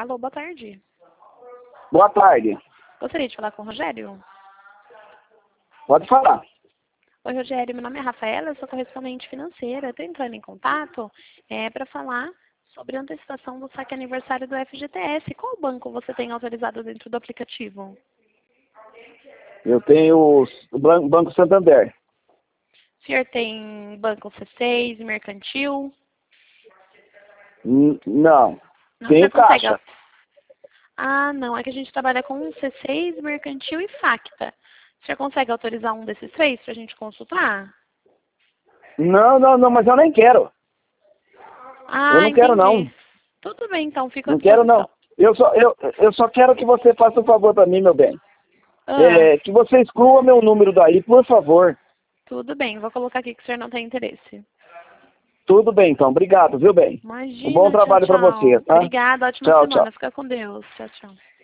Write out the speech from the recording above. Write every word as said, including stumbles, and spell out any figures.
Alô, boa tarde. Boa tarde. Gostaria de falar com o Rogério? Pode falar. Oi, Rogério, meu nome é Rafaela, eu sou correspondente financeira. Estou entrando em contato é, para falar sobre a antecipação do saque aniversário do F G T S. Qual banco você tem autorizado dentro do aplicativo? Eu tenho o Ban- Banco Santander. O senhor tem banco C seis, mercantil? N- Não. Não, o Tenho senhor consegue... caixa. Ah, não, é que a gente trabalha com C seis, mercantil e Facta. O senhor consegue autorizar um desses três para a gente consultar? Não, não, não, mas eu nem quero. Ah, Eu não quero, entendi. não. Tudo bem, então, fico à Não quero, disposição. não. Eu só, eu, eu só quero que você faça um favor para mim, meu bem. Ah, É, que você exclua meu número daí, por favor. tudo bem, vou colocar aqui que o senhor não tem interesse. Tudo bem, então. Obrigado, viu, bem? Um bom Imagina, tchau, trabalho para você, tchau. tá? Obrigada, ótima Tchau, tchau. semana. Fica com Deus. Tchau, tchau.